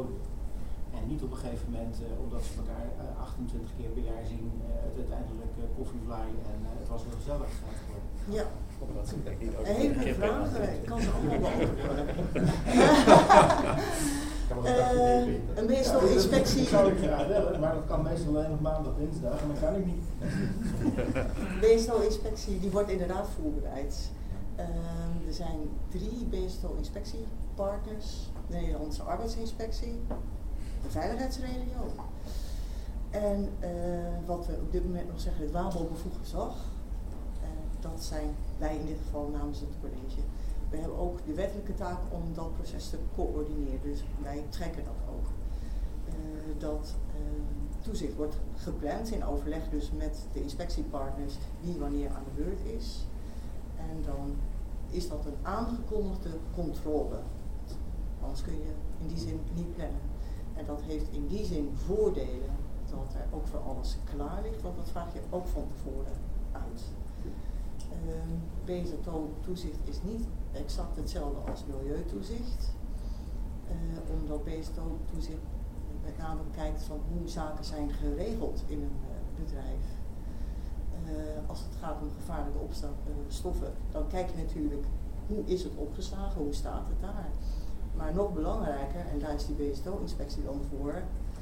periode. En niet op een gegeven moment, omdat ze elkaar 28 keer per jaar zien, het uiteindelijk koffievlaai en het was heel gezellig geworden. Ja. Omdat ze denk ik niet Een hele goede vraag. Ik kan ze allemaal beantwoorden. Een meestal-inspectie. Dat zou ik graag willen, maar dat kan meestal alleen op maandag, dinsdag en dat kan ik niet. BSO-inspectie die wordt inderdaad voorbereid. Er zijn 3 BSO-inspectiepartners. De Nederlandse Arbeidsinspectie, de Veiligheidsregio en wat we op dit moment nog zeggen, het WABO-bevoegd gezag. Dat zijn wij in dit geval namens het college. We hebben ook de wettelijke taak om dat proces te coördineren, dus wij trekken dat ook. Dat toezicht wordt gepland in overleg dus met de inspectiepartners wie wanneer aan de beurt is. En dan is dat een aangekondigde controle. Anders kun je in die zin niet plannen. En dat heeft in die zin voordelen dat er ook voor alles klaar ligt, want dat vraag je ook van tevoren uit. BSO-toezicht is niet exact hetzelfde als milieutoezicht, omdat BSO-toezicht met name kijkt van hoe zaken zijn geregeld in een bedrijf. Als het gaat om gevaarlijke stoffen, dan kijk je natuurlijk hoe is het opgeslagen, hoe staat het daar. Maar nog belangrijker, en daar is die BSO-inspectie dan voor,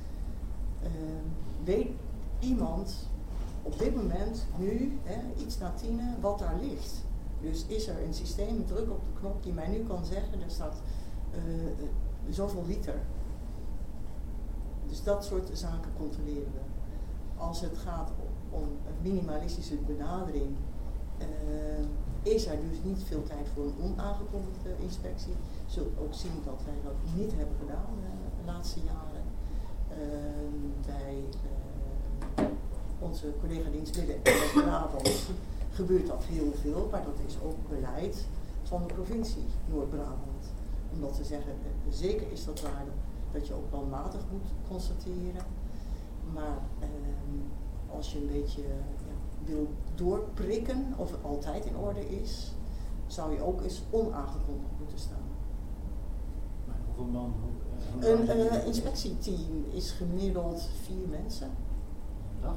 weet iemand op dit moment, nu, iets na 10, wat daar ligt. Dus is er een systeem, een druk op de knop die mij nu kan zeggen, er staat zoveel liter. Dus dat soort zaken controleren we. Als het gaat om een minimalistische benadering, is er dus niet veel tijd voor een onaangekondigde inspectie. Zult ook zien dat wij dat niet hebben gedaan de laatste jaren. Bij onze collega-dienst Midden- en Brabant gebeurt dat heel veel, maar dat is ook beleid van de provincie Noord-Brabant. Omdat ze zeggen, zeker is dat waar dat je ook planmatig moet constateren, maar als je een beetje wil doorprikken of het altijd in orde is, zou je ook eens onaangekondigd moeten staan. Maar hoeveel man? Een inspectieteam is gemiddeld 4 mensen. Dag?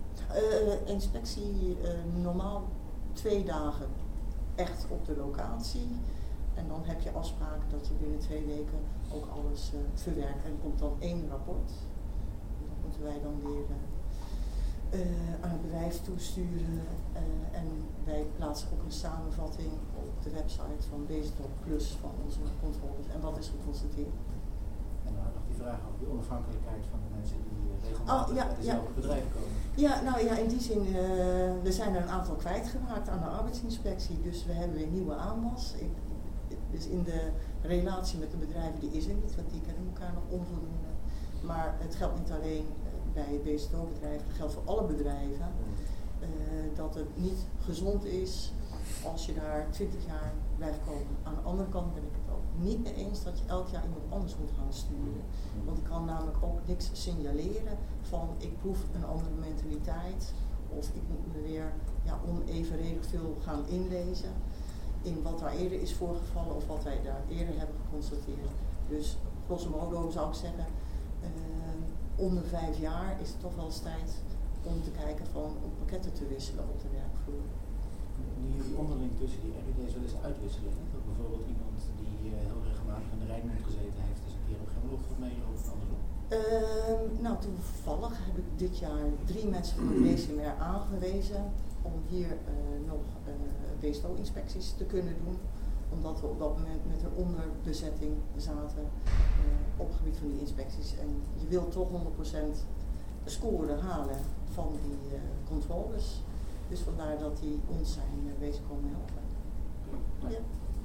Inspectie normaal 2 dagen echt op de locatie. En dan heb je afspraken dat je binnen 2 weken ook alles verwerkt. En er komt dan 1 rapport. En dat moeten wij dan weer aan het bedrijf toesturen. En wij plaatsen ook een samenvatting op de website van BSO Plus van onze controles. En wat is geconstateerd. En dan nog die vraag over de onafhankelijkheid van de mensen die regelmatig bij dezelfde bedrijven komen. Ja, nou ja, in die zin, we zijn er een aantal kwijtgeraakt aan de arbeidsinspectie. Dus we hebben weer nieuwe aanwas. Dus in de relatie met de bedrijven, die is er niet, want die kennen elkaar nog onvoldoende. Maar het geldt niet alleen bij BSO-bedrijven, het geldt voor alle bedrijven. Dat het niet gezond is als je daar 20 jaar blijft komen. Aan de andere kant ben ik het ook niet mee eens dat je elk jaar iemand anders moet gaan sturen. Want ik kan namelijk ook niks signaleren van ik proef een andere mentaliteit of ik moet me weer onevenredig veel gaan inlezen in wat daar eerder is voorgevallen of wat wij daar eerder hebben geconstateerd. Dus grosso modo zou ik zeggen, om de 5 jaar is het toch wel eens tijd om te kijken van om pakketten te wisselen op de werkvloer. Die onderling tussen die RID's wel eens uitwisselen. Dat bijvoorbeeld iemand die heel regelmatig in de Rijnmond gezeten heeft, eens een keer op Gemmelhof meeloopt of andersom. Nou, toevallig heb ik dit jaar 3 mensen van de BCMR aangewezen om hier nog BSO-inspecties te kunnen doen. Omdat we op dat moment met een onderbezetting zaten op het gebied van die inspecties. En je wilt toch 100% score halen van die controles. Dus vandaar dat die ons zijn bezig komen helpen. Ja.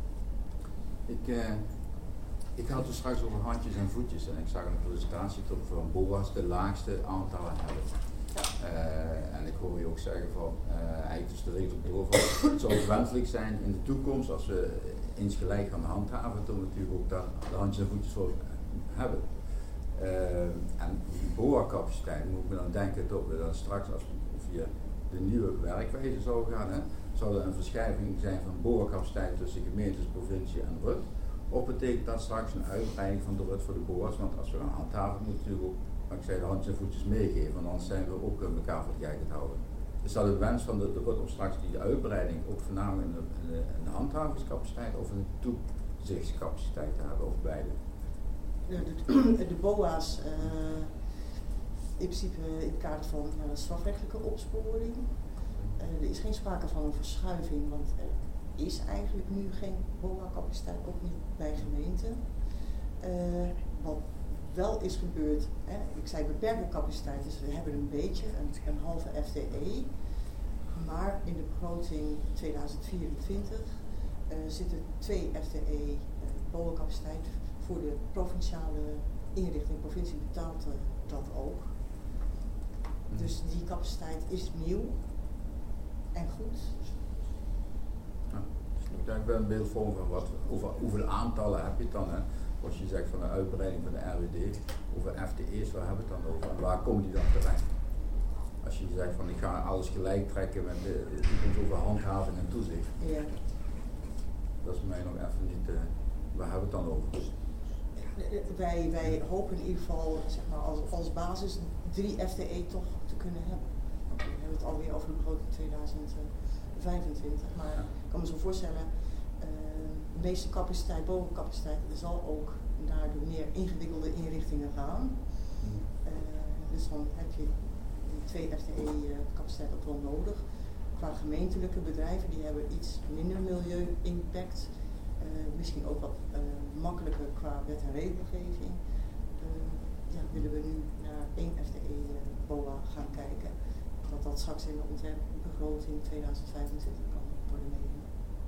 Ik had het straks over handjes en voetjes en ik zag een presentatie dat we van BOA's de laagste aantallen hebben. En ik hoor je ook zeggen van, eigenlijk dus de regel door van, het zou wenselijk zijn in de toekomst als we eens gelijk gaan handhaven, dat we natuurlijk ook daar de handjes en voetjes voor hebben. En die BOA-capaciteit moet ik me dan denken dat we dan straks, als we via de nieuwe werkwijze zou gaan, zou er een verschuiving zijn van BOA-capaciteit tussen gemeentes, provincie en RUT? Of betekent dat straks een uitbreiding van de RUT voor de BOA's? Want als we gaan handhaven, moeten we natuurlijk ook, wat ik zei, de handjes en voetjes meegeven, want anders zijn we ook elkaar voor de gek te houden. Is dat de wens van de RUT om straks die uitbreiding ook voornamelijk in de handhavingscapaciteit of in de toezichtscapaciteit te hebben, of beide? De BOA's in principe in het kader van strafrechtelijke opsporing. Er is geen sprake van een verschuiving, want er is eigenlijk nu geen BOA-capaciteit, ook niet bij gemeenten. Wat wel is gebeurd, ik zei beperkte capaciteit, dus we hebben een beetje, een halve FTE. Maar in de begroting 2024 zitten 2 FTE BOA-capaciteit voor de provinciale inrichting. De provincie betaalt dat ook. Dus die capaciteit is nieuw en goed. Ja, ik ben een beeldvorming van hoeveel aantallen heb je het dan? Hè? Als je zegt van de uitbreiding van de RWD, hoeveel FTE's, waar hebben we het dan over? En waar komen die dan terecht? Als je zegt van ik ga alles gelijk trekken met over handhaving en toezicht. Ja. Dat is mij nog even niet, waar hebben we het dan over? Wij hopen in ieder geval zeg maar, als basis 3 FTE toch te kunnen hebben. We hebben het alweer over de begroting 2025, maar ik kan me zo voorstellen, de meeste capaciteit, bovencapaciteit, zal ook naar de meer ingewikkelde inrichtingen gaan. Dus dan heb je die 2 FTE capaciteit ook wel nodig. Qua gemeentelijke bedrijven, die hebben iets minder milieu-impact. Misschien ook wat makkelijker qua wet en regelgeving. Willen we nu naar 1 FTE BOA gaan kijken. Dat straks in de ontwerpbegroting 2025 kan worden meegenomen.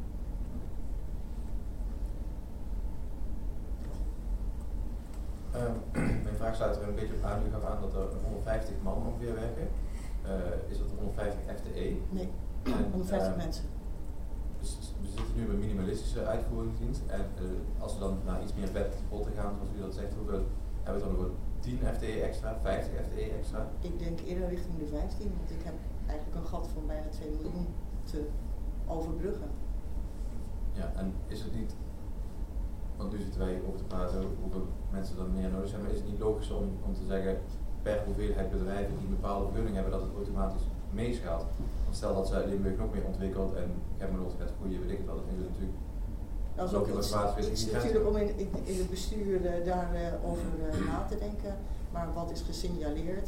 Mijn vraag sluit er een beetje op aan. U gaf aan dat er 150 man ongeveer werken. Is dat 150 FTE? Nee, 150 mensen. Dus we zitten nu bij een minimalistische uitvoeringsdienst en als we dan naar iets meer vet potten gaan, zoals u dat zegt, hoeveel hebben we dan over 10 FTE extra, 50 FTE extra? Ik denk eerder richting de 15, want ik heb eigenlijk een gat van bijna 2 miljoen te overbruggen. Ja, en is het niet, want nu zitten wij over te praten hoeveel mensen dan meer nodig zijn, maar is het niet logisch om te zeggen per hoeveelheid bedrijven die een bepaalde vergunning hebben dat het automatisch meeschaalt? Want stel dat ze Limburg nog meer ontwikkelt en ik heb me nooit met goede weet ik het wel, dan is het natuurlijk dat is ook iets natuurlijk om in het bestuur daarover na te denken, maar wat is gesignaleerd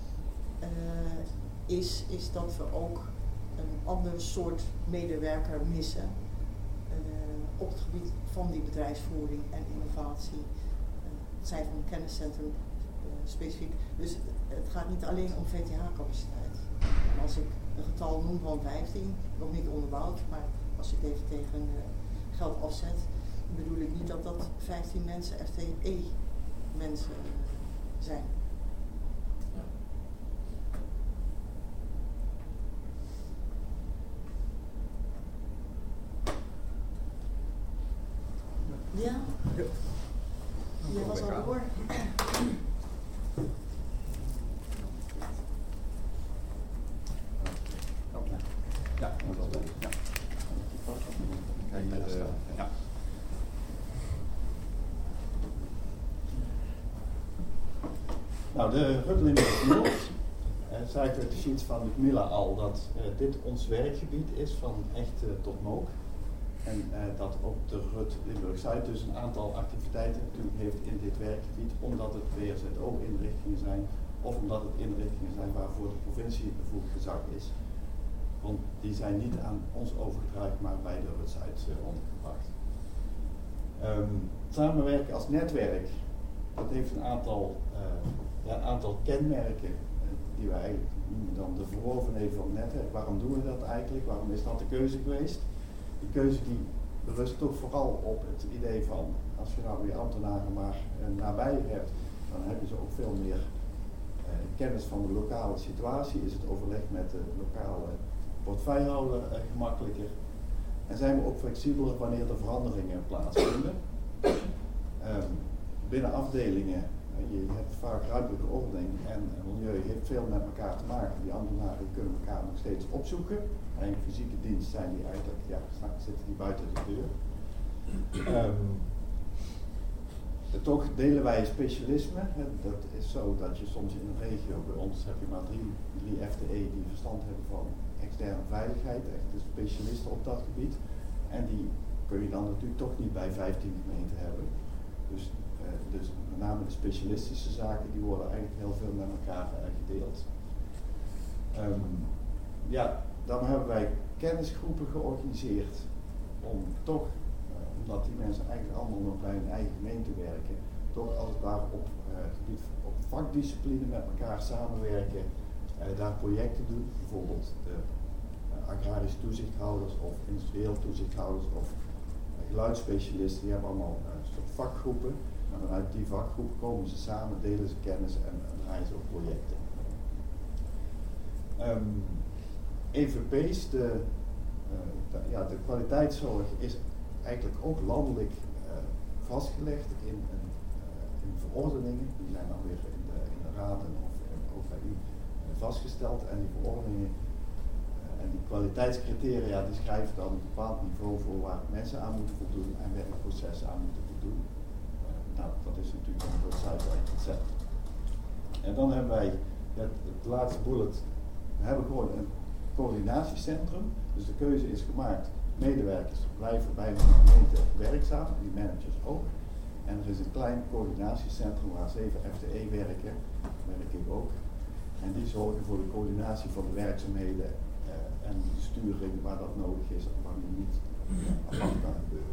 is dat we ook een ander soort medewerker missen op het gebied van die bedrijfsvoering en innovatie. Het zijn van een kenniscentrum specifiek. Dus het gaat niet alleen om VTH-capaciteit. En als ik een getal noem van 15, nog niet onderbouwd, maar als ik even tegen geld afzet, bedoel ik niet dat dat 15 mensen FTE mensen zijn. Ja? Jij was al door. Ja, dat was het. Ja. Ja. Nou, de RUT Limburg Noord zei ik uit de sheets van Mila al dat dit ons werkgebied is van echt tot Mook. En dat ook de RUT Limburg Zuid dus een aantal activiteiten natuurlijk heeft in dit werkgebied, omdat het WZO-inrichtingen zijn of omdat het inrichtingen zijn waarvoor de provincie bevoegd gezag is. Want die zijn niet aan ons overgedragen, maar bij de RUT Zuid ondergebracht. Samenwerken als netwerk, dat heeft een aantal kenmerken die wij eigenlijk noemen dan de verworvenheden van het netwerk. Waarom doen we dat eigenlijk? Waarom is dat de keuze geweest? Die keuze die berust toch vooral op het idee van, als je nou weer ambtenaren maar nabij je hebt, dan heb je ze ook veel meer kennis van de lokale situatie. Is het overleg met de lokale portefeuillehouder gemakkelijker. En zijn we ook flexibeler wanneer er veranderingen plaatsvinden. Binnen afdelingen, je hebt vaak ruimtelijke ordening en milieu heeft veel met elkaar te maken. Die ambtenaren kunnen elkaar nog steeds opzoeken. En in fysieke dienst zijn die eigenlijk, zitten die buiten de deur. Toch delen wij specialisme. Dat is zo dat je soms in een regio, bij ons heb je maar drie FTE die verstand hebben van externe veiligheid, echte specialisten op dat gebied. En die kun je dan natuurlijk toch niet bij 15 gemeenten hebben. Dus met name de specialistische zaken, die worden eigenlijk heel veel met elkaar gedeeld. Dan hebben wij kennisgroepen georganiseerd om toch, omdat die mensen eigenlijk allemaal nog bij hun eigen gemeente werken, toch als het ware op gebied op vakdiscipline met elkaar samenwerken, daar projecten doen, bijvoorbeeld de agrarische toezichthouders of industrieel toezichthouders of geluidsspecialisten, die hebben allemaal een soort vakgroepen. En vanuit die vakgroep komen ze samen, delen ze kennis en draaien ze ook projecten. EVP's, de kwaliteitszorg is eigenlijk ook landelijk vastgelegd in verordeningen. Die zijn dan weer in de raden of ook bij u vastgesteld. En die verordeningen en die kwaliteitscriteria die schrijven dan een bepaald niveau voor waar mensen aan moeten voldoen en werkprocessen aan moeten voldoen. Dat is natuurlijk een soort cijferrijk recept. En dan hebben wij het laatste bullet. We hebben gewoon een coördinatiecentrum. Dus de keuze is gemaakt. Medewerkers blijven bij de gemeente werkzaam, die managers ook. En er is een klein coördinatiecentrum waar 7 FTE werken, werk ik ook. En die zorgen voor de coördinatie van de werkzaamheden en de sturing waar dat nodig is en waar die niet apart kan gebeuren.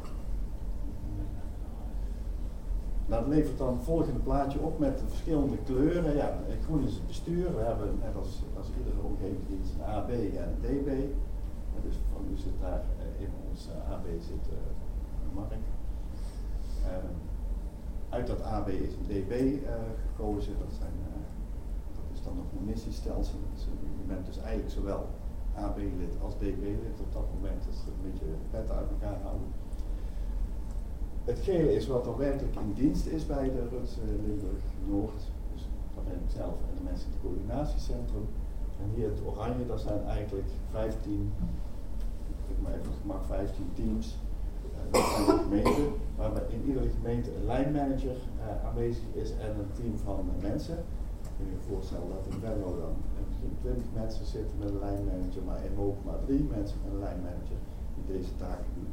Dat levert dan het volgende plaatje op met de verschillende kleuren. Ja, groen is het bestuur. We hebben net als iedere omgevingsdienst een AB en een DB. Dus van u zit daar in ons AB zit Mark. Uit dat AB is een DB gekozen. Dat is dan een munitiestelsel. Dus je bent dus eigenlijk zowel AB-lid als DB-lid op dat moment. Dat is een beetje pet uit elkaar houden. Het gele is wat er werkelijk in dienst is bij de RUTS Limburg Noord. Dus dat ben ik zelf en de mensen in het coördinatiecentrum. En hier het oranje, dat zijn eigenlijk 15, ik maar even gemak 15 teams. Dat zijn de gemeenten, waarbij in iedere gemeente een lijnmanager aanwezig is en een team van mensen. Kun je je voorstellen dat in Venlo dan misschien 20 mensen zitten met een lijnmanager, maar in Moog maar 3 mensen met een lijnmanager die deze taken doen.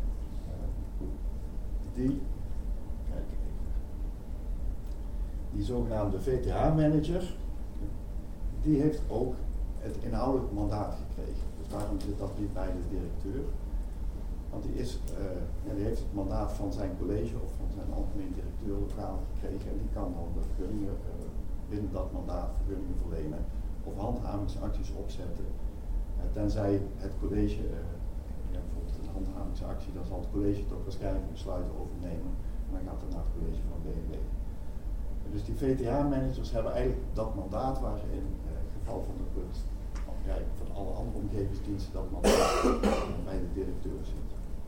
Die zogenaamde VTH-manager, die heeft ook het inhoudelijk mandaat gekregen. Dus daarom zit dat niet bij de directeur. Want die heeft het mandaat van zijn college of van zijn algemeen directeur lokaal gekregen en die kan dan de vergunningen binnen dat mandaat vergunningen verlenen of handhavingsacties opzetten. Tenzij het college, bijvoorbeeld een handhavingsactie, dan zal het college toch waarschijnlijk een besluit overnemen en dan gaat het naar het college van BMW. Dus die VTH-managers hebben eigenlijk dat mandaat waar in het geval van de RUT, van alle andere omgevingsdiensten, dat mandaat bij de directeur zit.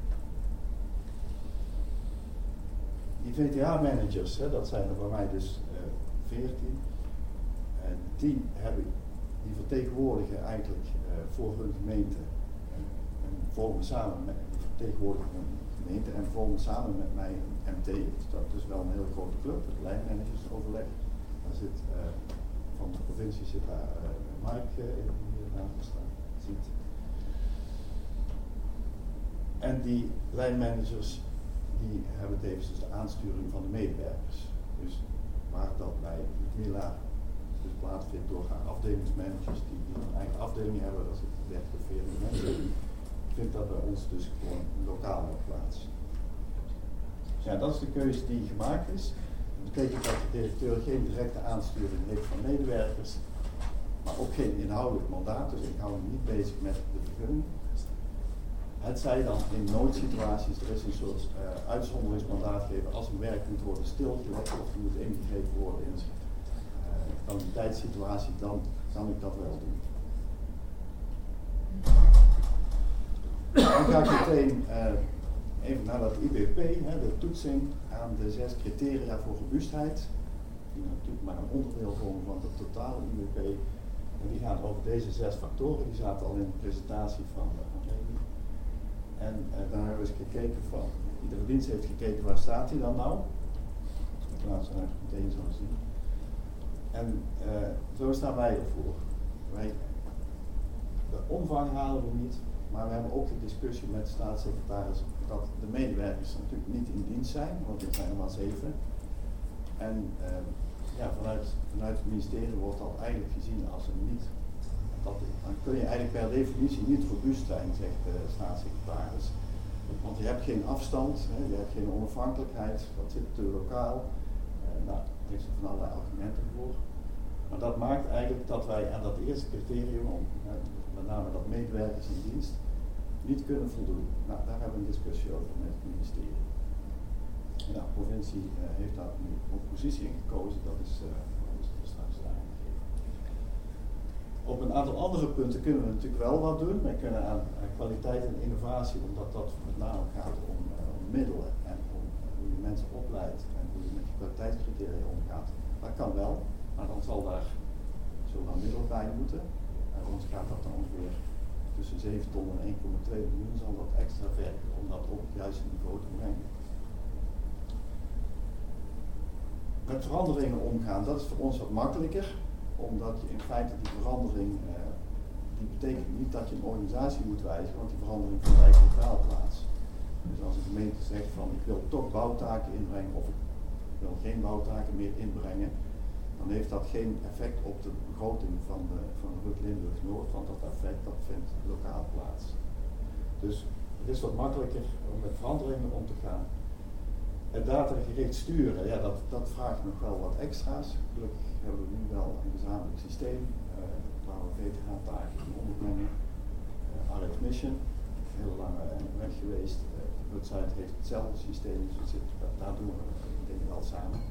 Die VTH-managers, dat zijn er bij mij dus 14, die vertegenwoordigen eigenlijk voor hun gemeente en vormen samen met en vormen samen met mij een MT. Dus dat is wel een heel grote club, het lijnmanagersoverleg. Daar zit van de provincie zit daar Mark in die naast ziet. En die lijnmanagers die hebben tevens dus de aansturing van de medewerkers. Dus waar dat bij Mila dus plaatsvindt door haar afdelingsmanagers die een eigen afdeling hebben, dat zitten 30 of 40 mensen, vindt dat bij ons dus gewoon lokaal nog plaats. Ja, dat is de keuze die gemaakt is. Dat betekent dat de directeur geen directe aansturing heeft van medewerkers, maar ook geen inhoudelijk mandaat, dus ik hou me niet bezig met de vergunning. Het zij dan in noodsituaties, er is een soort uitzonderingsmandaat geven als een werk moet worden stilgelegd of er moet ingegrepen worden in een calamiteitssituatie, dan kan ik dat wel doen. Dan ga ik meteen even naar dat IBP, de toetsing aan de 6 criteria voor robuustheid, die natuurlijk maar een onderdeel vormen van het totale IBP. En die gaan over deze 6 factoren, die zaten al in de presentatie van Remy. En dan hebben we eens gekeken van, iedere dienst heeft gekeken waar staat hij dan nou. trouwens meteen zullen zien. En zo staan wij ervoor. De omvang halen we niet, maar we hebben ook de discussie met de staatssecretaris dat de medewerkers natuurlijk niet in dienst zijn, want er zijn er maar 7. En vanuit het ministerie wordt dat eigenlijk gezien als een niet. Dan kun je eigenlijk per definitie niet robuust zijn, zegt de staatssecretaris. Want je hebt geen afstand, je hebt geen onafhankelijkheid, dat zit te lokaal. Daar heeft ze van allerlei argumenten voor. Maar dat maakt eigenlijk dat wij aan dat eerste criterium, met name dat medewerkers in dienst, niet kunnen voldoen. Nou, daar hebben we een discussie over met het ministerie. En de provincie heeft daar nu een positie in gekozen, dat is straks aangegeven. Op een aantal andere punten kunnen we natuurlijk wel wat doen. Wij kunnen aan kwaliteit en innovatie, omdat dat met name gaat om middelen en om hoe je mensen opleidt en hoe je met je kwaliteitscriteria omgaat. Dat kan wel, maar dan zullen daar middelen bij moeten. En ons gaat dat dan ongeveer tussen 7 ton en 1,2 miljoen zal dat extra werken om dat op het juiste niveau te brengen. Met veranderingen omgaan, dat is voor ons wat makkelijker, omdat je in feite die verandering, die betekent niet dat je een organisatie moet wijzigen, want die verandering vindt eigenlijk lokaal plaats. Dus als een gemeente zegt van ik wil toch bouwtaken inbrengen of ik wil geen bouwtaken meer inbrengen, dan heeft dat geen effect op de begroting van de RUT Limburg Noord, want dat effect dat vindt lokaal plaats. Dus het is wat makkelijker om met veranderingen om te gaan. Het datagericht sturen, ja, dat vraagt nog wel wat extra's. Gelukkig hebben we nu wel een gezamenlijk systeem waar we VTH-taken kunnen onderbrengen. RF Mission, heel lang weg geweest. RUT-site heeft hetzelfde systeem, dus daar doen we dingen wel samen.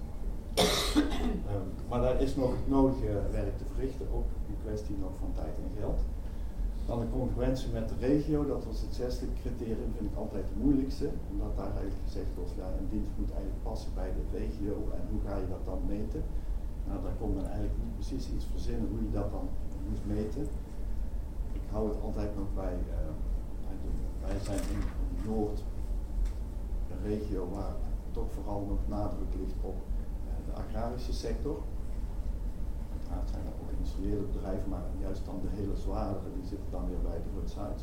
Maar daar is nog het nodige werk te verrichten, ook een kwestie nog van tijd en geld. Dan de congruentie met de regio, dat was het 6e criterium, vind ik altijd het moeilijkste. Omdat daar eigenlijk gezegd wordt, ja, een dienst moet eigenlijk passen bij de regio en hoe ga je dat dan meten? Nou, daar kon men eigenlijk niet precies iets verzinnen hoe je dat dan moet meten. Ik hou het altijd nog bij, wij zijn in Noord een regio waar toch vooral nog nadruk ligt op de agrarische sector. Uiteraard zijn er ook industriële bedrijven, maar juist dan de hele zwaardere, die zitten dan weer bij de RUT-site.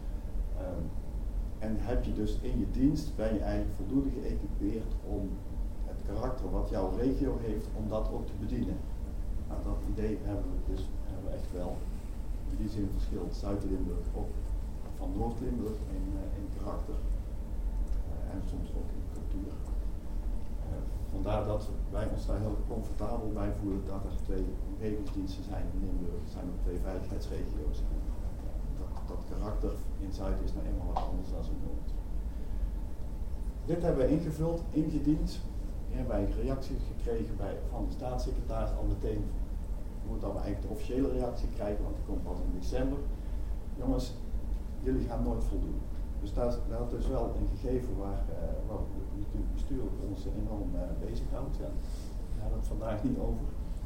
En heb je dus in je dienst, ben je eigenlijk voldoende geëquipeerd om het karakter wat jouw regio heeft, om dat ook te bedienen. Nou, dat idee hebben we echt wel. In die zin verschilt Zuid-Limburg ook van Noord-Limburg in karakter en soms ook in cultuur. Vandaar dat wij ons daar heel comfortabel bij voelen dat er 2 omgevingsdiensten zijn in Limburg. Er zijn ook 2 veiligheidsregio's. Dat karakter in Zuid is nou eenmaal wat anders dan in Noord. Dit hebben we ingevuld, ingediend. We hebben reacties gekregen van de staatssecretaris al meteen voordat we eigenlijk de officiële reactie krijgen, want die komt pas in december. Jongens, jullie gaan nooit voldoen. Dus dat is wel een gegeven waar natuurlijk bestuurlijk ons enorm bezighoudt. Ja. Daar hebben we het vandaag niet over.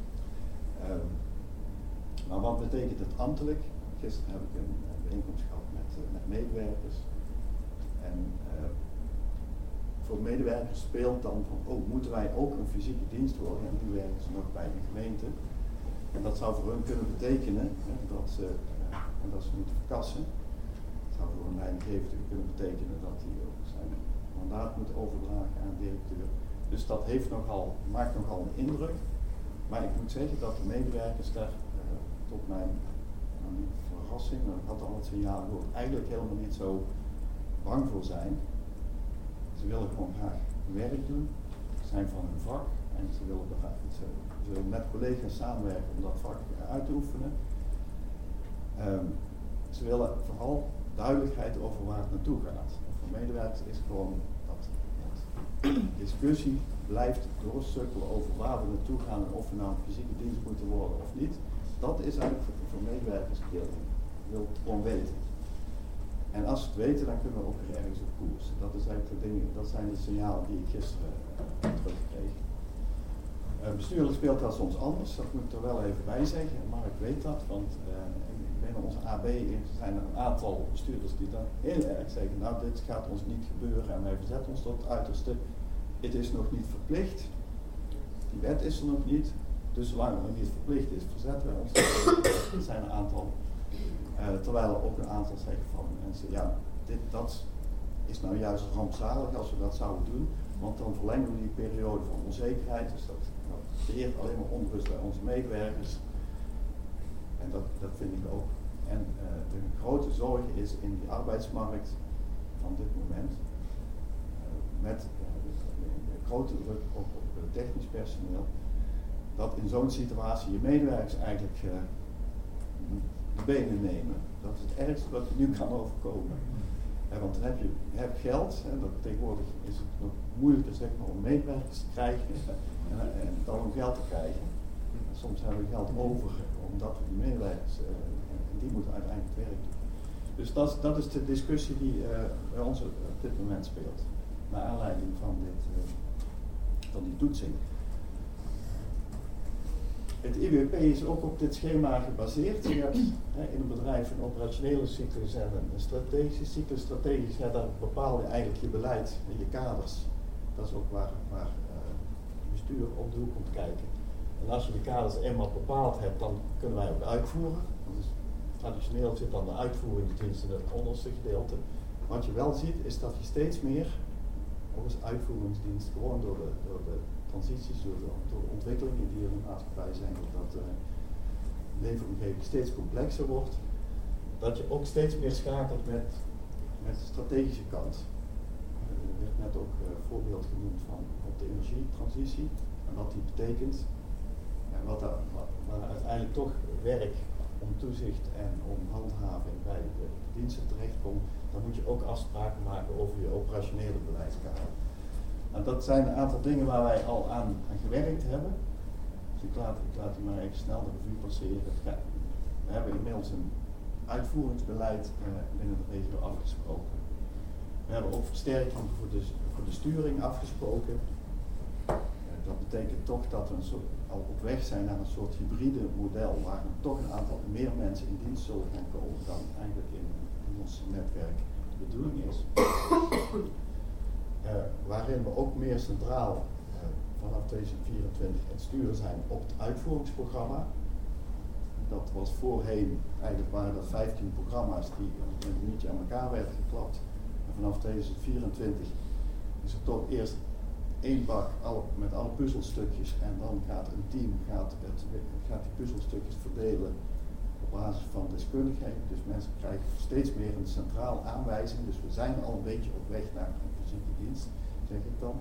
Maar wat betekent het ambtelijk? Gisteren heb ik een bijeenkomst gehad met medewerkers. En voor medewerkers speelt dan van, moeten wij ook een fysieke dienst worden? En nu werken ze nog bij een gemeente. En dat zou voor hun kunnen betekenen dat ze moeten verkassen. Het zou voor een leidinggevende kunnen betekenen dat hij ook zijn mandaat moet overdragen aan de directeur. Dus dat maakt nogal een indruk. Maar ik moet zeggen dat de medewerkers daar tot mijn verrassing, ik had al het signaal gehoord, eigenlijk helemaal niet zo bang voor zijn. Ze willen gewoon graag werk doen, ze zijn van hun vak en ze willen met collega's samenwerken om dat vak uit te oefenen. Ze willen vooral duidelijkheid over waar het naartoe gaat. Voor medewerkers is gewoon dat discussie blijft doorsukkelen over waar we naartoe gaan en of we nou een fysieke dienst moeten worden of niet. Dat is eigenlijk voor medewerkers heel. Je wilt het gewoon weten. En als ze het weten, dan kunnen we ook weer ergens op koers. Dat is eigenlijk de dingen, dat zijn de signalen die ik gisteren terugkreeg. Bestuurlijk speelt dat soms anders, dat moet ik er wel even bij zeggen. Mark weet dat, want binnen onze AB zijn er een aantal bestuurders die dan heel erg zeggen, nou dit gaat ons niet gebeuren en wij verzetten ons tot het uiterste. Het is nog niet verplicht, Die wet is er nog niet, dus zolang het nog niet verplicht is, verzetten wij ons. Er zijn een aantal. Terwijl er ook een aantal zeggen van mensen, ja, dat is nou juist rampzalig als we dat zouden doen, want dan verlengen we die periode van onzekerheid, dus dat creëert alleen maar onrust bij onze medewerkers. En dat vind ik ook. En de grote zorg is in die arbeidsmarkt van dit moment, met de grote druk op technisch personeel, dat in zo'n situatie je medewerkers eigenlijk de benen nemen. Dat is het ergste wat je nu kan overkomen. Want dan heb je geld, tegenwoordig is het nog moeilijker zeg maar, om medewerkers te krijgen en dan om geld te krijgen. En soms hebben we geld over omdat we die medewerkers, en die moeten uiteindelijk werk doen. Dus dat is de discussie die bij ons op dit moment speelt, naar aanleiding van die toetsing. Het IWP is ook op dit schema gebaseerd. Je hebt in een bedrijf een operationele cyclus en een strategische cyclus. Strategisch, daar bepaal je eigenlijk je beleid en je kaders. Dat is ook waar bestuur op de hoek komt kijken. En als je de kaders eenmaal bepaald hebt, dan kunnen wij ook uitvoeren. Dus traditioneel zit dan de uitvoeringsdienst in het onderste gedeelte. Wat je wel ziet, is dat je steeds meer, ook als uitvoeringsdienst, gewoon door de transities, door de ontwikkelingen die er in de maatschappij zijn, dat de leefomgeving steeds complexer wordt, dat je ook steeds meer schakelt met de strategische kant. Er werd net ook een voorbeeld genoemd van op de energietransitie en wat die betekent. En waar uiteindelijk toch werk om toezicht en om handhaving bij de diensten terechtkomt, dan moet je ook afspraken maken over je operationele beleidskader. En dat zijn een aantal dingen waar wij al aan gewerkt hebben. Dus ik laat die maar even snel de revue passeren. We hebben inmiddels een uitvoeringsbeleid binnen de regio afgesproken. We hebben ook versterking voor de sturing afgesproken. Dat betekent toch dat we al op weg zijn naar een soort hybride model waar toch een aantal meer mensen in dienst zullen gaan komen dan eigenlijk in ons netwerk de bedoeling is. Waarin we ook meer centraal vanaf 2024 het sturen zijn op het uitvoeringsprogramma. Dat was voorheen, eigenlijk waren dat 15 programma's die een beetje aan elkaar werden geklapt. En vanaf 2024 is er toch eerst één bak met alle puzzelstukjes en dan gaat een team die puzzelstukjes verdelen op basis van deskundigheid. Dus mensen krijgen steeds meer een centraal aanwijzing. Dus we zijn al een beetje op weg naar een fysieke dienst, zeg ik dan.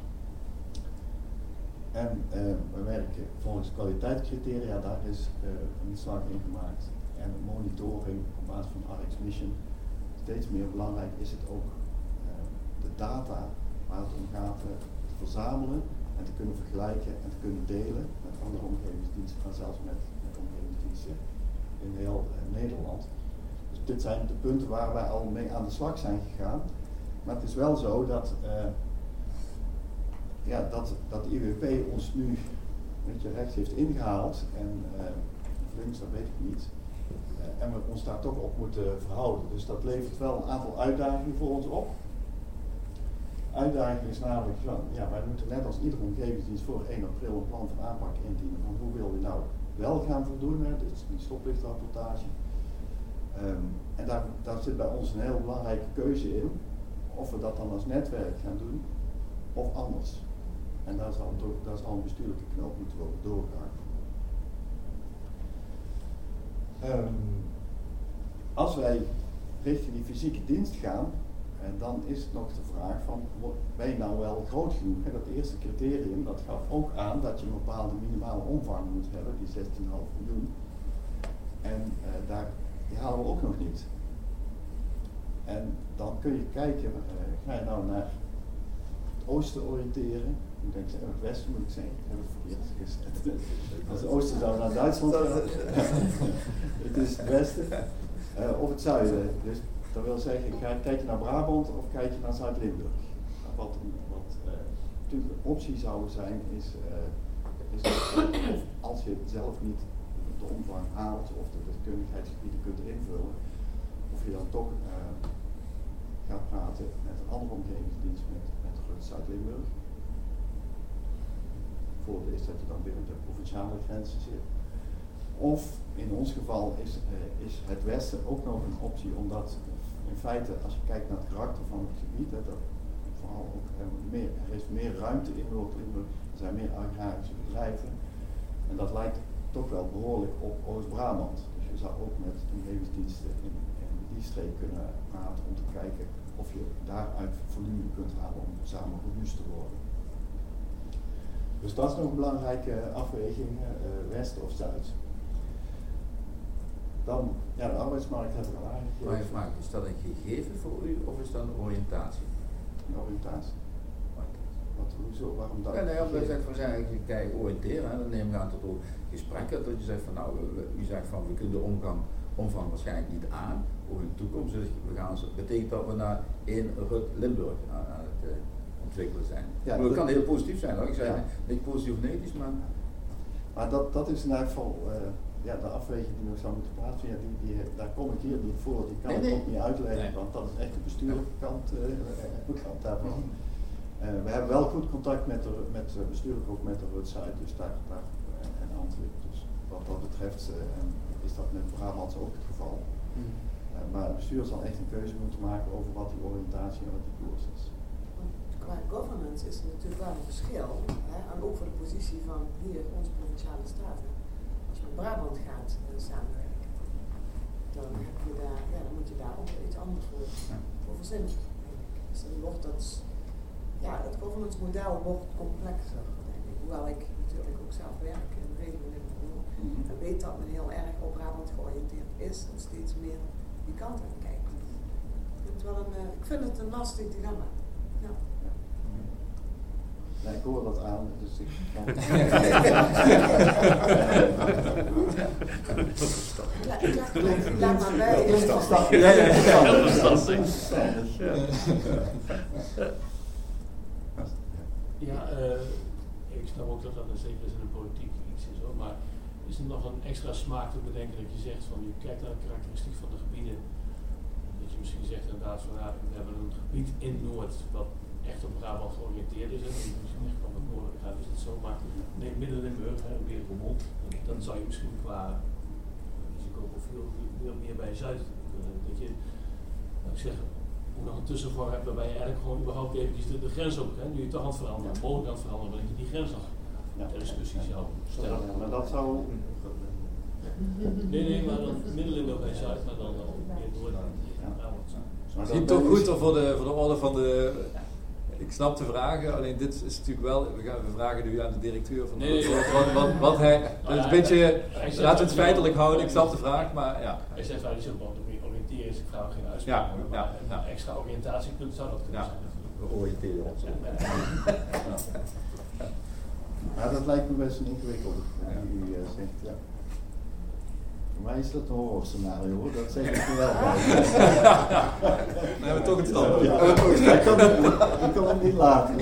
En we werken volgens kwaliteitscriteria, daar is een slag in gemaakt. En de monitoring op basis van RX Mission. Steeds meer belangrijk is het ook de data waar het om gaat te verzamelen en te kunnen vergelijken en te kunnen delen met andere omgevingsdiensten, maar zelfs met omgevingsdiensten in heel Nederland. Dus dit zijn de punten waar wij al mee aan de slag zijn gegaan. Maar het is wel zo dat dat IWP ons nu een beetje rechts heeft ingehaald en links, dat weet ik niet. En we ons daar toch op moeten verhouden. Dus dat levert wel een aantal uitdagingen voor ons op. Uitdaging is namelijk van, wij moeten net als iedere omgevingsdienst voor 1 april een plan van aanpak indienen. Van hoe wil je nou wel gaan voldoen, dit is die stoplichtrapportage. En daar zit bij ons een heel belangrijke keuze in, of we dat dan als netwerk gaan doen, of anders. En daar zal een bestuurlijke knoop moeten worden doorgehaakt. Als wij richting die fysieke dienst gaan, dan is het nog de vraag van, ben je nou wel groot genoeg? Dat eerste criterium, dat gaf ook aan dat je een bepaalde minimale omvang moet hebben, die 16,5 miljoen. En die halen we ook nog niet. En dan kun je kijken, ga je nou naar het oosten oriënteren? Ik denk het westen moet ik zeggen, ik heb het verkeerd gezet. Als het oosten zou naar Duitsland gaan, het is het westen, of het zuiden. Dus dat wil zeggen, kijk je naar Brabant of kijk je naar Zuid-Limburg? Wat natuurlijk een optie zou zijn, is of als je het zelf niet de omvang haalt of de deskundigheidsgebieden kunt invullen, of je dan toch gaat praten met een andere omgevingsdienst met Zuid-Limburg. voordeel is dat je dan binnen de provinciale grenzen zit. Of in ons geval is het Westen ook nog een optie, omdat in feite, als je kijkt naar het karakter van het gebied, dat vooral ook er is meer ruimte in Noord-Limburg, er zijn meer agrarische bedrijven. En dat lijkt toch wel behoorlijk op Oost-Brabant. Dus je zou ook met de omgevingsdiensten in die streek kunnen praten om te kijken of je daaruit volume kunt halen om samen robuust te worden. Dus dat is nog een belangrijke afweging, west of zuid. Dan, ja, de arbeidsmarkt heb ik al aangegeven. Maar je vraagt, is dat een gegeven voor u of is dat een oriëntatie? Een oriëntatie. Hoezo? Waarom dat? Ja, nee, omdat je van zeggen, kijk, oriënteren, hè, dan neem je aan tot ook gesprekken, dat je zegt van nou, u zegt van we kunnen de omvang waarschijnlijk niet aan, ook in de toekomst, dus betekent dat we naar één Rut Limburg aan het ontwikkelen zijn. Ja, dat kan heel positief zijn hoor, ik zeg niet positief of negatief, maar... Maar dat is in elk geval de afweging die nog zou moeten plaatsvinden, daar kom ik hier niet voor, die kan ik ook niet uitleggen, want dat is echt de bestuurlijke kant daarvan. We hebben wel goed contact bestuurlijk ook met de Rut Zuid, dus daar en Antwerp. Dus wat dat betreft is dat met Brabants ook het geval. Maar het bestuur zal echt een keuze moeten maken over wat die oriëntatie en wat die koers is. Qua governance is er natuurlijk wel een verschil, hè, en ook voor de positie van hier onze provinciale staten. Als je met Brabant gaat samenwerken, dan moet je daar ook iets anders voor verzinnen. Dus dan wordt het governance model wordt complexer, denk ik. Hoewel ik natuurlijk ook zelf werk in de regio Limburg en weet dat men heel erg op Brabant georiënteerd is en steeds meer die kant aan kijkt. Ik vind het een lastig dilemma. Ja. Nee, ik hoor dat aan, dus ik kan... Ik leg het dilemma bij. Ik snap ook dat dat zeker in de politiek iets is hoor, maar is er nog een extra smaak te bedenken dat je zegt van je kijkt naar de karakteristiek van de gebieden, dat je misschien zegt inderdaad van we hebben een gebied in Noord wat echt op Brabant georiënteerd is en dat je misschien echt van het noorden gaat, is het zo, maar neem Midden-Limburg, weer Roermond, dan zou je misschien qua risicoprofiel veel meer bij Zuid dat je, laat ik zeggen, ook nog een tussenvorm hebt waarbij je eigenlijk gewoon überhaupt eventjes de grens ook, nu je toch aan het veranderen, mogelijk aan het veranderen, maar dat je die grens nog ter discussie zou stellen. Maar dat zou... Nee, maar dan Midden-Limburg bij Zuid, maar dan meer Noord. Het is toch goed voor de orde van de... Ik snap de vragen, alleen dit is natuurlijk wel, we vragen nu aan de directeur van wat hij, dat is een beetje, laten we het feitelijk houden, ik snap de vraag, maar ja. Hij zegt wel iets op oriënteren is, ik vraag geen uitspraak, maar een extra oriëntatiepunt zou dat kunnen zijn. We oriënteren ons. Maar dat lijkt me best een ingewikkeld, u zegt, ja. Voor mij is dat een horrorscenario hoor, dat zeg ik wel. We hebben toch het standpunt. Ik kan het niet laten.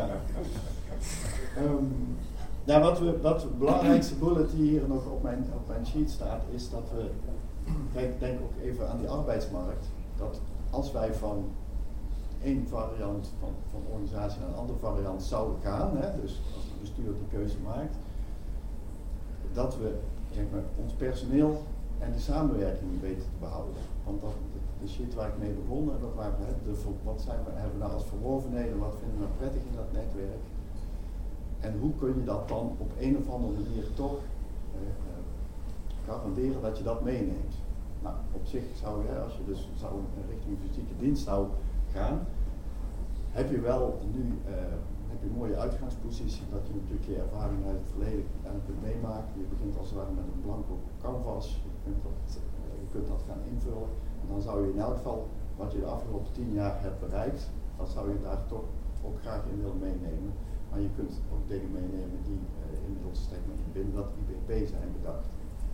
Wat de belangrijkste bullet die hier nog op mijn sheet staat, is dat we, denk ook even aan die arbeidsmarkt, dat als wij van één variant van organisatie naar een andere variant zouden gaan, dus als het bestuur die keuze maakt, dat we ons personeel en de samenwerking weten te behouden. Want de shit waar ik mee begon, dat waren hebben we nou als verworvenheden, wat vinden we nou prettig in dat netwerk? En hoe kun je dat dan op een of andere manier toch garanderen dat je dat meeneemt? Nou, op zich zou je, als je dus zou richting fysieke dienst zou gaan, heb je wel nu een mooie uitgangspositie, dat je natuurlijk je ervaring uit het verleden kunt meemaken. Je begint als het ware met een blanco canvas, je kunt dat gaan invullen. En dan zou je in elk geval, wat je de afgelopen 10 jaar hebt bereikt, dat zou je daar toch ook graag in willen meenemen. Maar je kunt ook dingen meenemen die inmiddels binnen dat IBP zijn bedacht.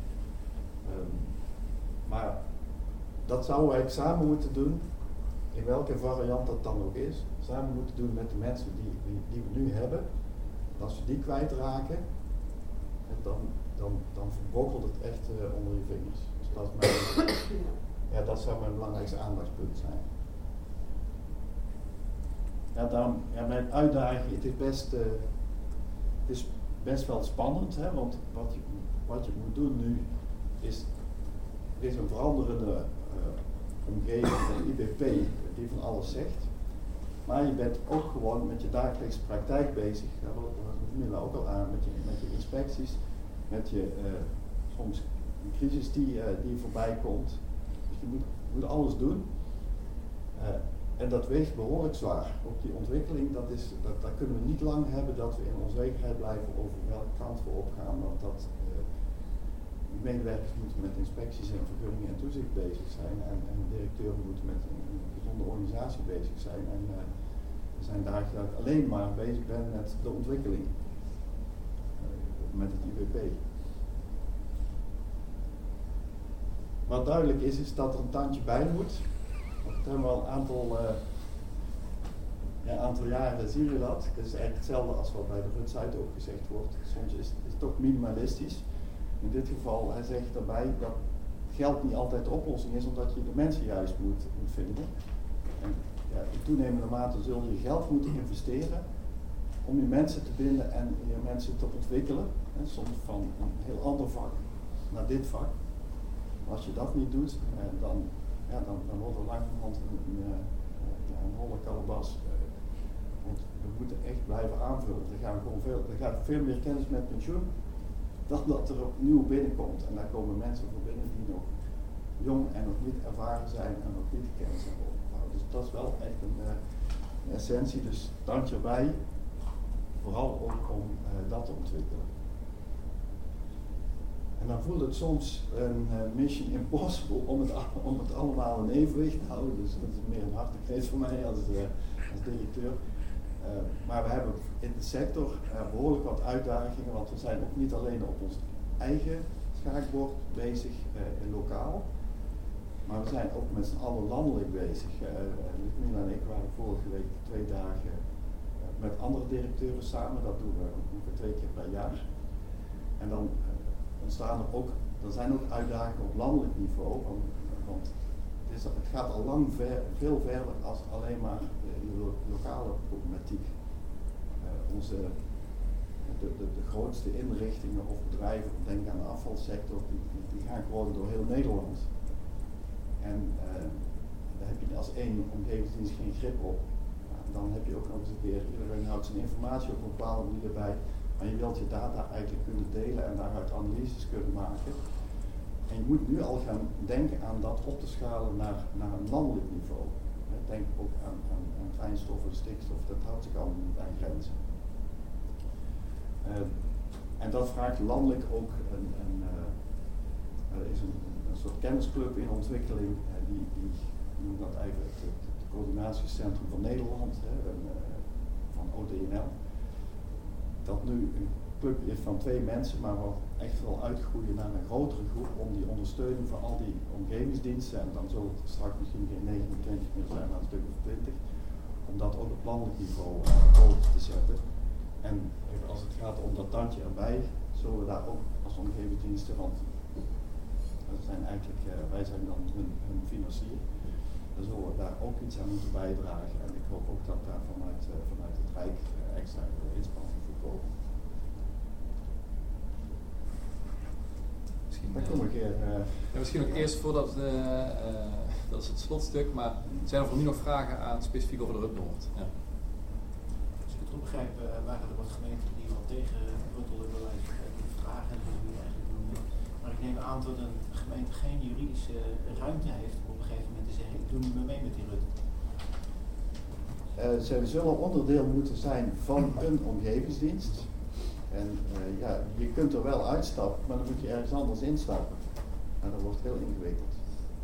Maar dat zouden wij samen moeten doen, in welke variant dat dan ook is, samen moeten doen met de mensen die we nu hebben. En als we die kwijtraken, dan verbrokkelt het echt onder je vingers. Dus dat zou mijn belangrijkste aandachtspunt zijn. Mijn uitdaging, het is best, best wel spannend, hè, want wat je moet doen nu is, er is een veranderende omgeving van IBP die van alles zegt. Maar je bent ook gewoon met je dagelijkse praktijk bezig, daar was Mila ook al aan, met je inspecties, met je soms een crisis die voorbij komt. Dus je moet alles doen. En dat weegt behoorlijk zwaar. Ook die ontwikkeling, daar kunnen we niet lang hebben dat we in onzekerheid blijven over welke kant we opgaan. Want medewerkers moeten met inspecties en vergunningen en toezicht bezig zijn. En directeuren moeten met een gezonde organisatie bezig zijn. En we zijn daar dat ik alleen maar bezig ben met de ontwikkeling. Met het IBP. Wat duidelijk is dat er een tandje bij moet. Dat hebben we al een aantal jaren zien we dat. Het is eigenlijk hetzelfde als wat bij de Rut-site ook gezegd wordt. Soms is het toch minimalistisch. In dit geval, hij zegt daarbij dat geld niet altijd de oplossing is, omdat je de mensen juist moet vinden. En ja, in toenemende mate zul je geld moeten investeren om je mensen te binden en je mensen te ontwikkelen. En soms van een heel ander vak naar dit vak. Als je dat niet doet, dan wordt er langzamerhand een holle kalabas. Want we moeten echt blijven aanvullen. Er gaat veel meer kennis met pensioen dan dat er nieuw binnenkomt. En daar komen mensen voor binnen die nog jong en nog niet ervaren zijn en nog niet kennis hebben opgebouwd. Dus dat is wel echt een essentie. Dus dank je erbij, vooral ook om dat te ontwikkelen. En dan voelt het soms een mission impossible om het allemaal in evenwicht te houden. Dus dat is meer een hartekreet voor mij als directeur. Maar we hebben in de sector behoorlijk wat uitdagingen, want we zijn ook niet alleen op ons eigen schaakbord bezig lokaal. Maar we zijn ook met z'n allen landelijk bezig. Ludmila en ik waren vorige week 2 dagen met andere directeuren samen. Dat doen we ongeveer 2 keer per jaar. En dan er zijn ook uitdagingen op landelijk niveau, want het gaat al lang veel verder als alleen maar de lokale problematiek. De grootste inrichtingen of bedrijven, denk aan de afvalsector, die gaan gewoon door heel Nederland. En daar heb je als één omgevingsdienst geen grip op. Dan heb je ook nog eens een keer, iedereen houdt zijn informatie op een bepaalde manier erbij. Maar je wilt je data eigenlijk kunnen delen en daaruit analyses kunnen maken. En je moet nu al gaan denken aan dat op te schalen naar een landelijk niveau. Denk ook aan fijnstoffen, stikstof, dat houdt zich allemaal niet aan grenzen. En dat vraagt landelijk ook er is een soort kennisclub in ontwikkeling, die noemt dat eigenlijk het coördinatiecentrum van Nederland, van ODNL. Dat nu een club is van 2 mensen, maar wat echt wel uitgroeien naar een grotere groep om die ondersteuning van al die omgevingsdiensten, en dan zullen het straks misschien geen 29 meer zijn, maar een stuk of 20, om dat ook op landelijk niveau groter te zetten. En als het gaat om dat tandje erbij, zullen we daar ook als omgevingsdiensten, want dat zijn eigenlijk, wij zijn dan hun financier, dan zullen we daar ook iets aan moeten bijdragen. En ik hoop ook dat daar vanuit het Rijk extra inspanningen voor komen. Misschien nog eerst voordat, dat is het slotstuk, maar zijn er voor nu nog vragen aan specifiek over de Rut Noord? Ja. Als ik het goed begrijp, waren er wat gemeenten die wel tegen Rut vragen, dat jullie eigenlijk doen. Maar ik neem aan dat een gemeente geen juridische ruimte heeft om op een gegeven moment te zeggen, ik doe niet meer mee met die Rut. Ze zullen onderdeel moeten zijn van een omgevingsdienst. En je kunt er wel uitstappen, maar dan moet je ergens anders instappen. En dat wordt heel ingewikkeld.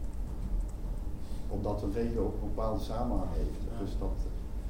Omdat een regio ook een bepaalde samenhang heeft. Ja. Dus dat.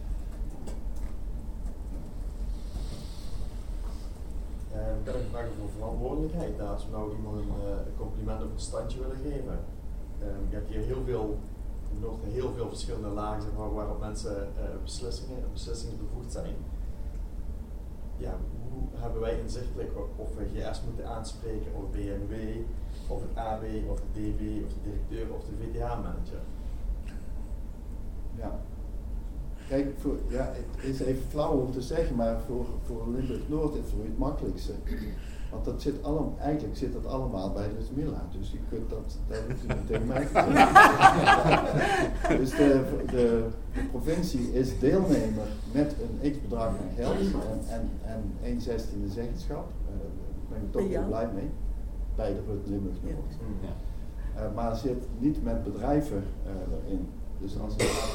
Ik heb een vraag over verantwoordelijkheid. Als we nou iemand een compliment op een standje willen geven. Je hebt hier nog heel veel verschillende lagen, zeg maar, waarop mensen beslissingen bevoegd zijn. Ja, hoe hebben wij inzichtelijk of we GS moeten aanspreken, of BMW, of het AB, of de DB, of de directeur, of de VTH-manager? Ja. Kijk, het is even flauw om te zeggen, maar voor Limburg-Noord is het makkelijkste. Want eigenlijk zit dat allemaal bij de Smilla. Dus je kunt daar hoef je niet tegen mij te zeggen. Dus de provincie is deelnemer met een x-bedrag aan geld en 1/16 zeggenschap. Daar ben ik toch heel blij mee. Bij de RUT Limburg-Noord. Ja. Maar zit niet met bedrijven erin. Dus als het gaat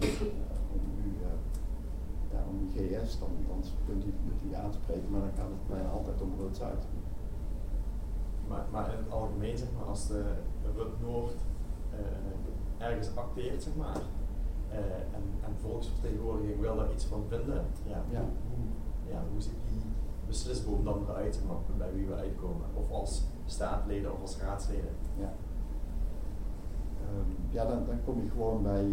om GS, dan kunt u die aanspreken, maar dan gaat het bijna altijd om Rut-Zuid. Maar in het algemeen, zeg maar, als de RUT Noord ergens acteert, zeg maar, en volksvertegenwoordiging wil daar iets van vinden, hoe ziet die beslisboom dan eruit, zeg maar, bij wie we uitkomen? Of als staatsleden of als raadsleden? Dan kom je gewoon bij.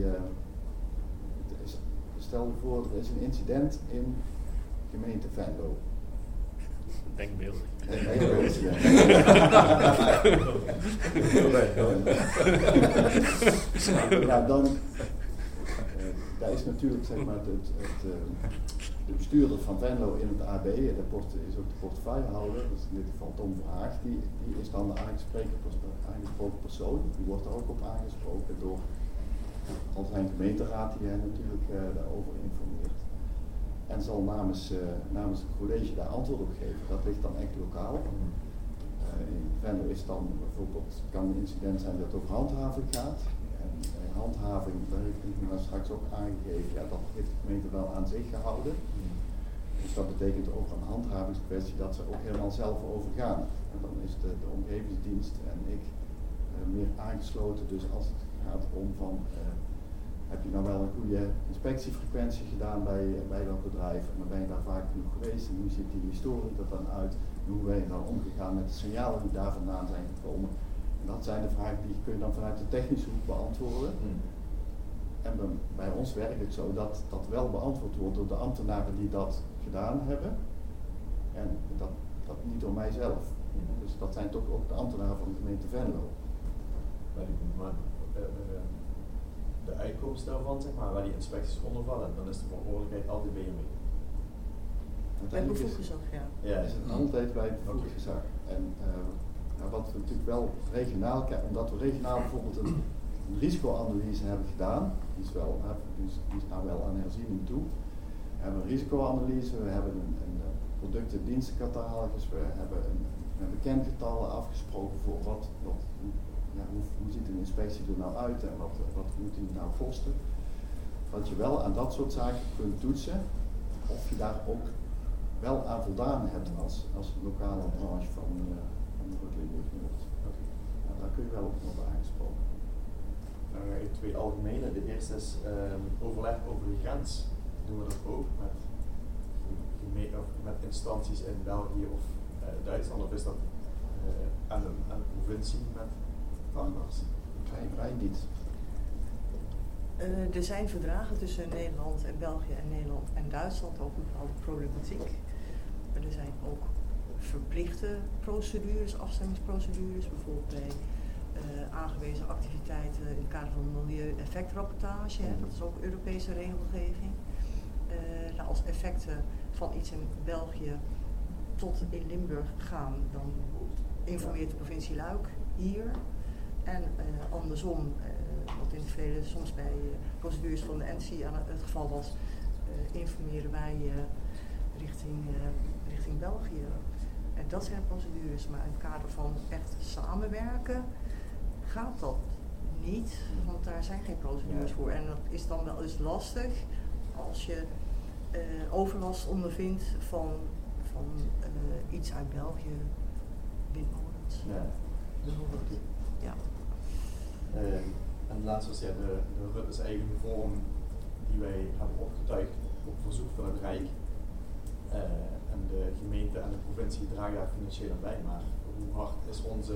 Stel je voor, er is een incident in gemeente Venlo. Denkbeeld. Daar is natuurlijk zeg maar de bestuurder van Venlo in het AB, dat is ook de portefeuillehouder, dus in dit geval Tom Verhaag, die is dan de aangesproken persoon, die wordt er ook op aangesproken door al zijn gemeenteraad die hij natuurlijk daarover informeert. En zal namens het college daar antwoord op geven. Dat ligt dan echt lokaal. In Venlo is dan bijvoorbeeld, kan een incident zijn dat het over handhaving gaat. En handhaving, daar heeft u nou straks ook aangegeven, dat heeft de gemeente wel aan zich gehouden. Dus dat betekent ook een handhavingskwestie dat ze ook helemaal zelf overgaan. En dan is de omgevingsdienst en ik meer aangesloten. Dus als het gaat om van, heb je nou wel een goede inspectiefrequentie gedaan bij dat bedrijf, maar ben je daar vaak genoeg geweest en hoe ziet die historie er dan uit en hoe ben je dan omgegaan met de signalen die daar vandaan zijn gekomen. En dat zijn de vragen die kun je dan vanuit de technische hoek beantwoorden. En bij ons werkt het zo dat dat wel beantwoord wordt door de ambtenaren die dat gedaan hebben en dat niet door mijzelf. Dus dat zijn toch ook de ambtenaren van de gemeente Venlo. Maar de uitkomst daarvan, zeg maar, waar die inspecties onder vallen, dan is de verantwoordelijkheid altijd bij je mee. Bij bevoegdgezag, ja. Is het altijd bij het bevoegdgezag. En wat we natuurlijk wel regionaal kijken, omdat we regionaal bijvoorbeeld een risicoanalyse hebben gedaan, die is nou wel aan herziening toe. We hebben een risicoanalyse, we hebben een producten- en dienstencatalogus, we hebben een bekendgetallen afgesproken voor hoe ziet een inspectie er nou uit en wat moet die nou kosten. Dat je wel aan dat soort zaken kunt toetsen of je daar ook wel aan voldaan hebt als lokale branche van de RUT Limburg-Noord. Daar kun je wel op worden aangesproken. Nou, twee algemene. De eerste is overleg over de grens. Doen we dat ook met instanties in België of Duitsland, of is dat aan de provincie met partners? Vrij niet. Er zijn verdragen tussen Nederland en België en Nederland en Duitsland over bepaalde problematiek. Maar er zijn ook verplichte procedures, afstemmingsprocedures, bijvoorbeeld bij aangewezen activiteiten in het kader van milieu-effectrapportage. Dat is ook Europese regelgeving. Als effecten van iets in België tot in Limburg gaan, dan informeert de provincie Luik hier. En andersom, wat in het verleden soms bij procedures van de NC aan het geval was, informeren wij richting België. En dat zijn procedures, maar in het kader van echt samenwerken gaat dat niet, want daar zijn geen procedures voor. En dat is dan wel eens lastig als je overlast ondervindt van iets uit België, windmolens. Bijvoorbeeld. Ja. En laatst was de RUT is eigenlijk een vorm die wij hebben opgetuigd op verzoek van het Rijk. En de gemeente en de provincie dragen daar financieel aan bij, maar hoe hard is onze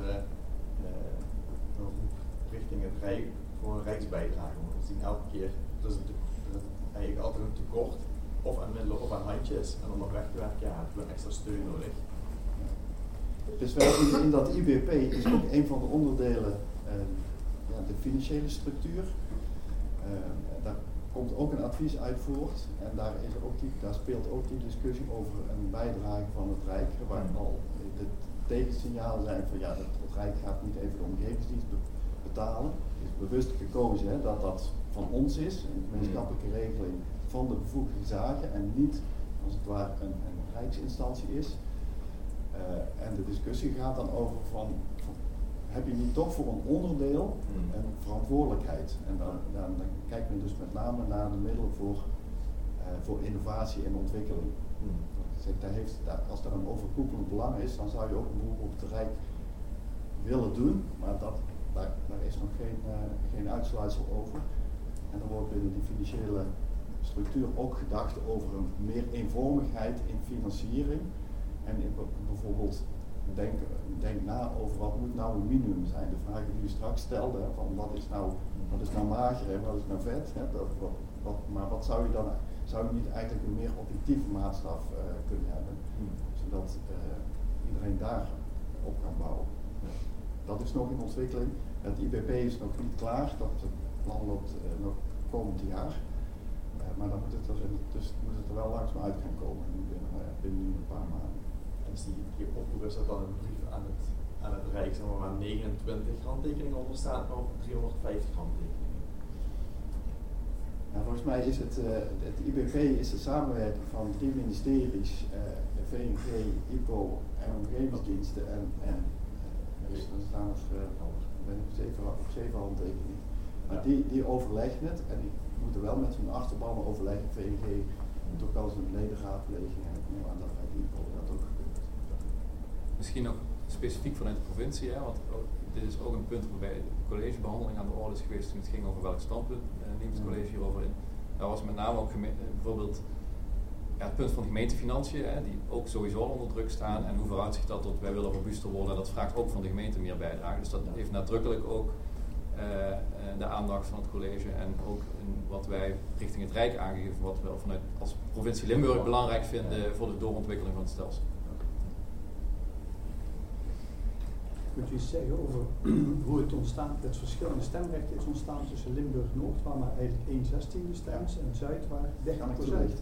richting het Rijk voor een rijksbijdrage? Want we zien elke keer dat er eigenlijk altijd een tekort of aan middelen of aan handjes en om dat weg te werken, hebben we extra steun nodig. Dus in dat IBP is ook een van de onderdelen de financiële structuur. Daar komt ook een advies uit voort en daar speelt ook die discussie over een bijdrage van het Rijk, waar al de tegensignalen zijn van ja, het Rijk gaat niet even de omgevingsdienst betalen. Het is bewust gekozen dat van ons is, een gemeenschappelijke regeling van de bevoegde gezagen en niet als het ware een rijksinstantie is. En de discussie gaat dan over van heb je niet toch voor een onderdeel een verantwoordelijkheid? En dan kijkt men dus met name naar de middelen voor innovatie en ontwikkeling. Als er een overkoepelend belang is, dan zou je ook een beroep op het Rijk willen doen, maar daar is nog geen uitsluitsel over. En dan wordt binnen die financiële structuur ook gedacht over een meer eenvormigheid in financiering. En bijvoorbeeld denk na over wat moet nou een minimum zijn. De vraag die u straks stelde, van wat is nou mager en wat is nou vet. Hè? Maar wat zou je niet eigenlijk een meer objectieve maatstaf kunnen hebben, zodat iedereen daar op kan bouwen. Dat is nog in ontwikkeling. Het IBP is nog niet klaar, dat plan loopt nog komend jaar. Maar dan moet het er wel langzaam uit gaan komen binnen een paar maanden. En is die oproep, is dat dan een brief aan het Rijk, zeg maar, waar 29 handtekeningen onder staat, maar ook 350 handtekeningen? Nou, volgens mij is het IBP is de samenwerking van 3 ministeries, VNG, IPO en omgevingsdiensten en er staan nog 7 handtekeningen. Maar die overleggen het en die moeten wel met hun achterban overleggen. VNG moet ook wel eens een ledenraadpleging en ik neem aan dat bij de IPO dat ook gebeurt. Misschien nog specifiek vanuit de provincie, hè, want dit is ook een punt waarbij de collegebehandeling aan de orde is geweest toen het ging over welk standpunt neemt het college hierover in. Daar was met name ook bijvoorbeeld het punt van de gemeentefinanciën, hè, die ook sowieso onder druk staan en hoe verhoudt zich dat tot wij willen robuuster worden en dat vraagt ook van de gemeente meer bijdrage. Dus dat heeft nadrukkelijk ook de aandacht van het college en ook in wat wij richting het Rijk aangegeven, wat we vanuit als provincie Limburg belangrijk vinden voor de doorontwikkeling van het stelsel. Kunt u iets zeggen over hoe het verschillende stemrecht is ontstaan tussen Limburg-Noord, waar maar eigenlijk 1/16 stemt, en Zuid, waar 30%?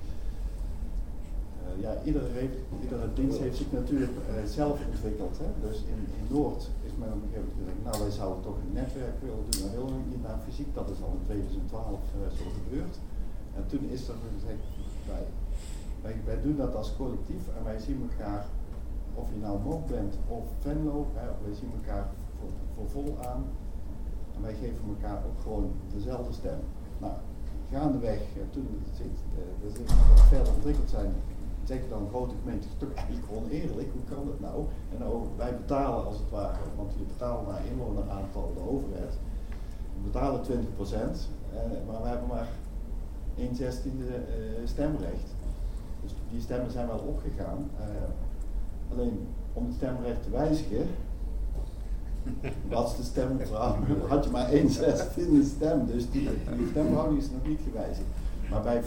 Ja, iedere dienst heeft zich natuurlijk zelf ontwikkeld. Hè? Dus in Noord is men op een gegeven moment gezegd, nou wij zouden toch een netwerk willen doen, maar willen we niet naar fysiek. Dat is al in 2012 zo gebeurd. En toen is er gezegd, wij doen dat als collectief en wij zien elkaar, of je nou Mook bent of Venlo, wij zien elkaar voor vol aan. En wij geven elkaar ook gewoon dezelfde stem. Nou, gaandeweg, toen we verder ontwikkeld zijn, zeggen dan grote gemeentes, toch eigenlijk oneerlijk, hoe kan dat nou? En nou, wij betalen als het ware, want je betaalt naar inwoneraantal de overheid. We betalen 20%, maar we hebben maar 1/16 stemrecht. Dus die stemmen zijn wel opgegaan. Alleen om het stemrecht te wijzigen, was de stemverhouding, had je maar 1/16 stem, dus die stemverhouding is nog niet gewijzigd. Maar in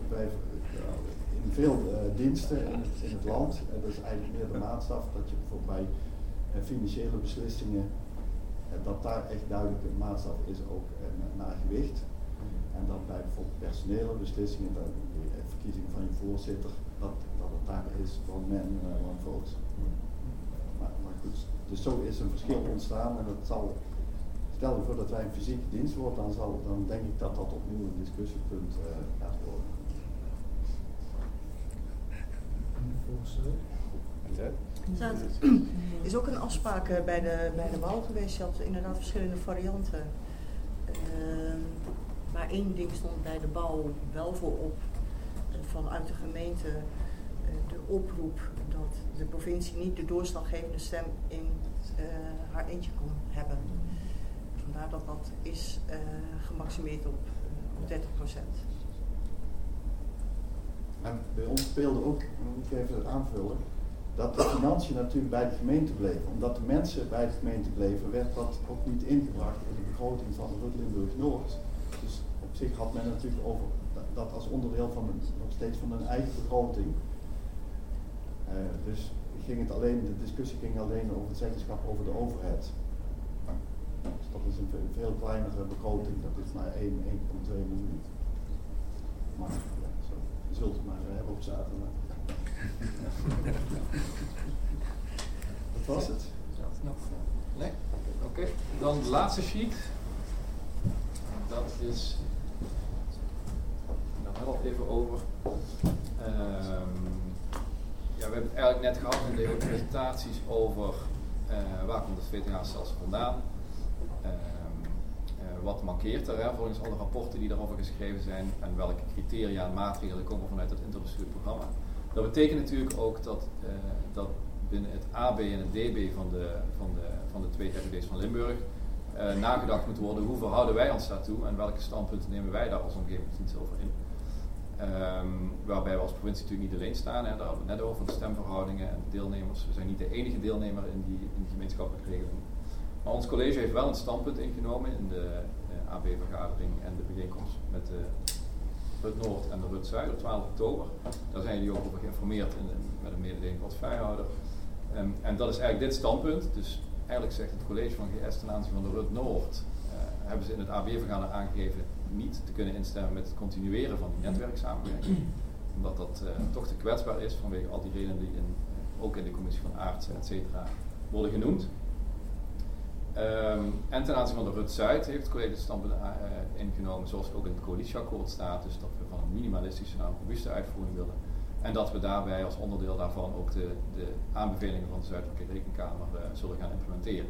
veel diensten in het land, dat is eigenlijk meer de maatstaf, dat je bijvoorbeeld bij financiële beslissingen, dat daar echt duidelijk een maatstaf is ook naar gewicht. En dat bij bijvoorbeeld personele beslissingen, de verkiezing van je voorzitter, dat het daar is van men one vote. Maar goed, dus zo is een verschil ontstaan en dat zal, stel je voor dat wij een fysieke dienst worden, dan denk ik dat opnieuw een discussiepunt gaat worden. Er is ook een afspraak bij de bouw geweest. Je had inderdaad verschillende varianten. Maar één ding stond bij de bouw wel voorop. Vanuit de gemeente de oproep dat de provincie niet de doorslaggevende stem in haar eentje kon hebben. Vandaar dat dat is gemaximeerd op 30%. En bij ons speelde ook, moet ik even aanvullen, dat de financiën natuurlijk bij de gemeente bleven. Omdat de mensen bij de gemeente bleven, werd dat ook niet ingebracht in de begroting van Limburg-Noord. Dus op zich had men natuurlijk over dat als onderdeel van nog steeds van hun eigen begroting. Dus de discussie ging alleen over het zeggenschap over de overheid. Dus dat is een veel kleinere begroting, dat is maar 1,2 miljoen. Maar ja, zo, je zult het maar hebben op zaterdag. Dat was het. Nee? Oké. Dan de laatste sheet. Dat is... Daar hadden we het even over. Ja, we hebben het eigenlijk net gehad in de presentaties over waar komt het VTH-stelsel vandaan. Wat mankeert er volgens alle rapporten die daarover geschreven zijn en welke criteria en maatregelen komen vanuit het interbestuurlijk programma. Dat betekent natuurlijk ook dat binnen het AB en het DB van de twee RUD's van Limburg nagedacht moet worden hoe verhouden wij ons daartoe en welke standpunten nemen wij daar als omgevingsdienst over in. Waarbij we als provincie natuurlijk niet alleen staan, hè, daar hadden we het net over de stemverhoudingen en de deelnemers. We zijn niet de enige deelnemer in die gemeenschappelijke regeling. Maar ons college heeft wel een standpunt ingenomen in de AB-vergadering en de bijeenkomst met de RUT Noord en de RUT Zuid op 12 oktober. Daar zijn jullie ook over geïnformeerd met een mededeling van vrijhouder. En dat is eigenlijk dit standpunt. Dus eigenlijk zegt het college van GS ten aanzien van de RUT Noord, hebben ze in het AB-vergadering aangegeven niet te kunnen instemmen met het continueren van die netwerksamenwerking. Omdat dat toch te kwetsbaar is vanwege al die redenen die ook in de commissie van Aartsen, et cetera, worden genoemd. En ten aanzien van de RUT Zuid heeft het college het standpunt ingenomen zoals het ook in het coalitieakkoord staat, dus dat we van een minimalistische naar een robuuste uitvoering willen. En dat we daarbij als onderdeel daarvan ook de aanbevelingen van de Zuidelijke Rekenkamer zullen gaan implementeren.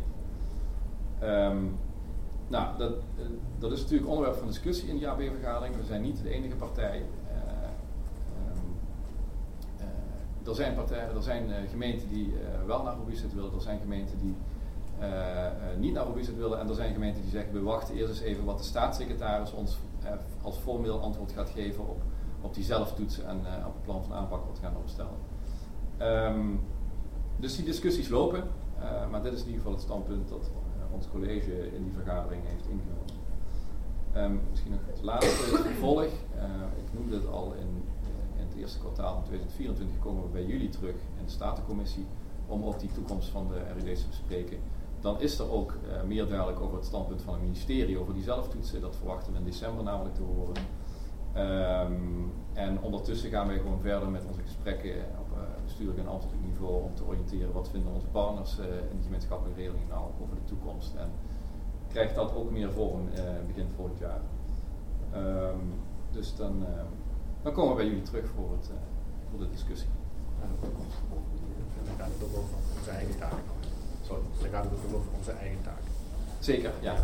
Dat is natuurlijk onderwerp van discussie in die AB-vergadering. We zijn niet de enige partij. Er zijn gemeenten die wel naar robuustheid willen, er zijn gemeenten die niet naar robuustheid willen en er zijn gemeenten die zeggen we wachten eerst eens even wat de staatssecretaris ons als formeel antwoord gaat geven op die zelftoetsen en op het plan van aanpak wat we gaan opstellen. Dus die discussies lopen, maar dit is in ieder geval het standpunt dat ons college in die vergadering heeft ingenomen. Misschien nog het laatste vervolg. Ik noemde het al in het eerste kwartaal van 2024 komen we bij jullie terug in de Statencommissie om ook die toekomst van de RUD's te bespreken. Dan is er ook meer duidelijk over het standpunt van het ministerie over die zelftoetsen. Dat verwachten we in december namelijk te horen. En ondertussen gaan wij gewoon verder met onze gesprekken op bestuurlijk en ambtelijk niveau om te oriënteren wat vinden onze partners in de gemeenschappelijke regeling nou over de toekomst. En krijgt dat ook meer vorm begin volgend jaar. Dus dan komen we bij jullie terug voor de discussie. Dan gaat het ook over onze eigen taak. Sorry, dan gaat het ook over onze eigen taak. Zeker, ja.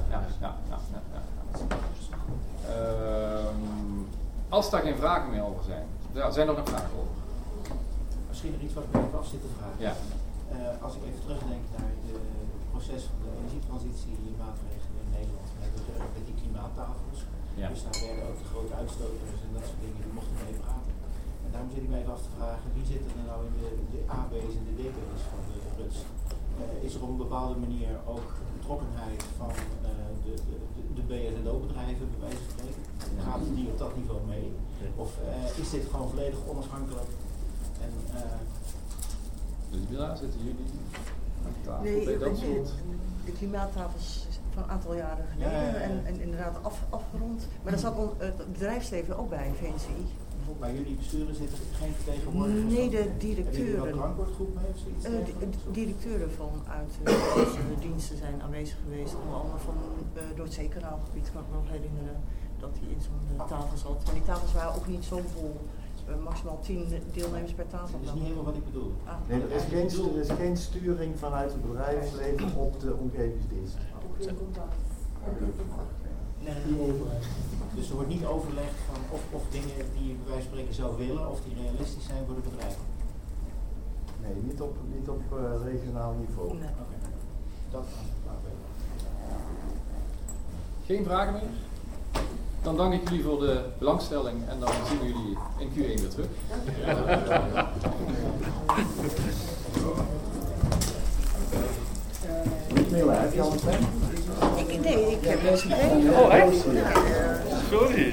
Als daar geen vragen meer over zijn, zijn er nog vragen over? Misschien nog iets wat ik me even af zit te vragen. Ja. Als ik even terugdenk naar het proces van de energietransitiemaatregelen in Nederland met die klimaattafels. Ja. Dus daar werden ook de grote uitstoters en dat soort dingen die mochten meepraten. En daarom zit ik mij even af te vragen, wie zit er nou in de AB's en de DB's van de RUT's? Is er op een bepaalde manier ook betrokkenheid van de BSNO-bedrijven, bij wijze van spreken? Gaat die op dat niveau mee? Of is dit gewoon volledig onafhankelijk? En, dus Mila, zitten jullie aan tafel? Nee, dat soort... de klimaattafels van een aantal jaren geleden en inderdaad afgerond. Maar daar zat het bedrijfsleven ook bij, VNCI. Bij jullie besturen zitten geen vertegenwoordigers? Nee, de directeuren. Hebben jullie wel klankwoordgroep mee of zoiets? Directeuren vanuit deze diensten zijn aanwezig geweest. Onder andere van door het zeekanaalgebied kan ik me nog herinneren dat hij in zo'n tafel zat. Maar die tafels waren ook niet zo vol. Maximaal 10 deelnemers per tafel. Dat is niet helemaal wat ik bedoel. Nee, er is geen sturing vanuit het bedrijfsleven op de omgevingsdienst. Nee. Dus er wordt niet overlegd van of dingen die je bij wijze van spreken zou willen, of die realistisch zijn voor de bedrijven? Nee, niet op regionaal niveau. Nee. Okay. Dat kan ik. Geen vragen meer? Dan dank ik jullie voor de belangstelling en dan zien we jullie in Q1 weer terug. Mila, heb je al een pen? Nee, ik heb het gekregen. Oh, echt? Sorry.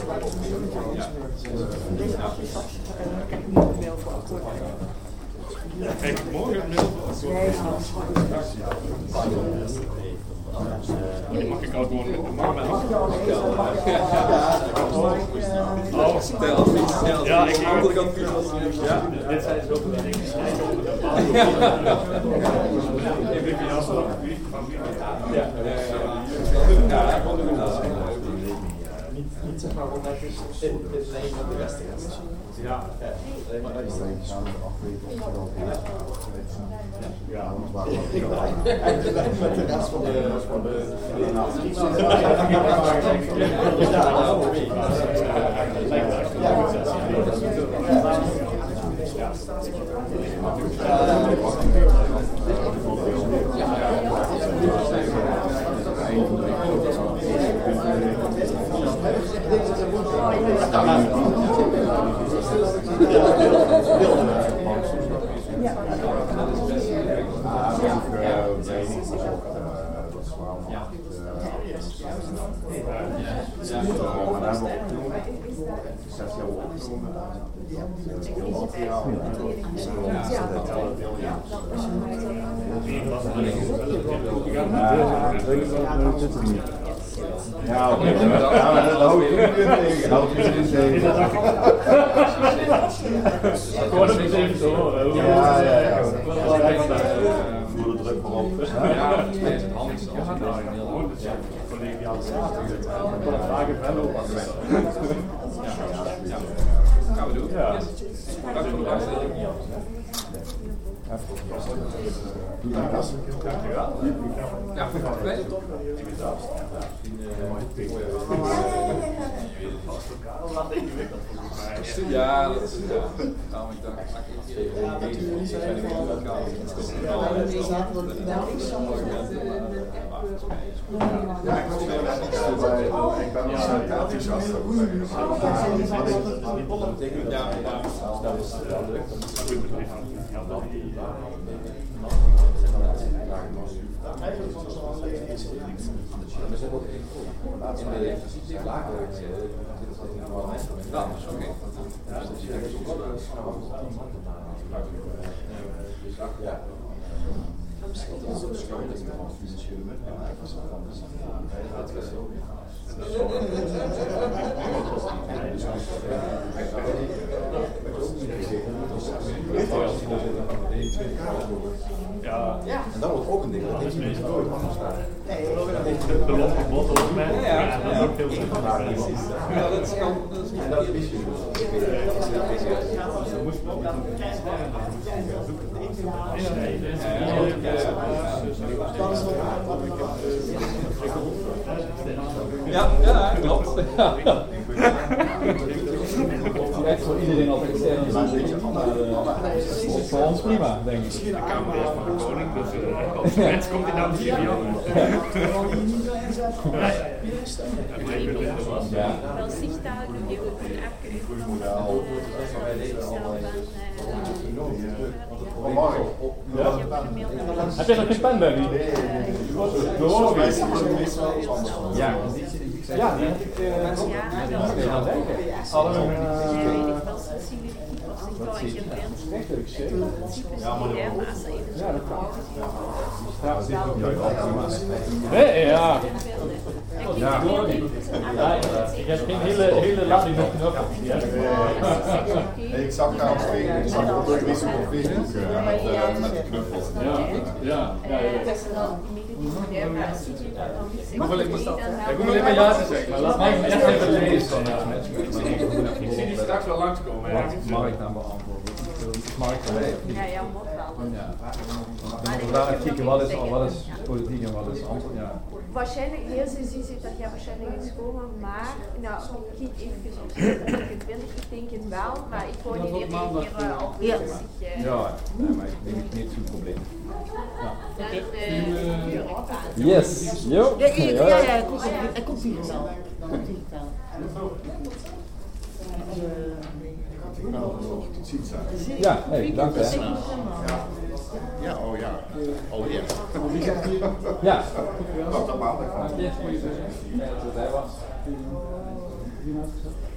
Deze afslag, ik heb een mail voor akkoord. Kijk, morgen mag ik ook gewoon met de man mee? Ja, ik andere kant ja, dit zijn zoveel dingen. Niet zeg maar omdat het in lijn van de Westen is. Ja. Ja, met de rest van de Ja, oké. Dat hou ik niet tegen. Ik hoor het niet even te horen. Ja. Voel de druk voorop. Ja, het is handig zo. Collegiaal zaten. Ik kon vragen van ook aan Ja, gaan we doen. Ja. Dank voor de uitzending. Dankjewel. Ja, nee. Ja, dat is namelijk daar. Eigenlijk was het al een we zijn ook in de lager ja. Ja. En dat wordt ook een ding, dat heeft niet nooit afgestaan. De belofte bot over mij. Ja, dat is ook heel veel. Ja, dat is kan. En dat is je. Ja, klopt. Echt voor iedereen altijd extern is voor ons prima, denk ik. De Kamer is van de koning, dus als mens komt hij nou misschien niet over. Ja. Wel zichtbaar, die we Heb je nog geen pen bij die? Ja. Ja, die heb ik ja, maar nee, ja. Ik heb geen hele lading met knoppen. Ik zag daar op Facebook, ik zag ook burgemeester op Facebook met de knuffels. Ja. Ik moet alleen maar ja te zeggen, maar laat mij echt even lezen van ik zie die straks wel langskomen. Mag ik dan beantwoorden? Mag ik dan ja, ja, moet wel. Dan daar even kijken wat is politiek en wat is antwoord. Ja. Waarschijnlijk, heel seizoen zit dat jij waarschijnlijk eens komen, maar nou, ik kijk even op 20. Ik denk het wel, maar ik hoor niet reageren op ja, nee, maar ik denk het niet zo'n probleem. Yes, jo. Ja, hij komt digitaal. Ja, hey, dank hè. Ja, oh ja. Oh ja. Ja. Tot maandag. Dank je voor je bezoek. Dat het hij was.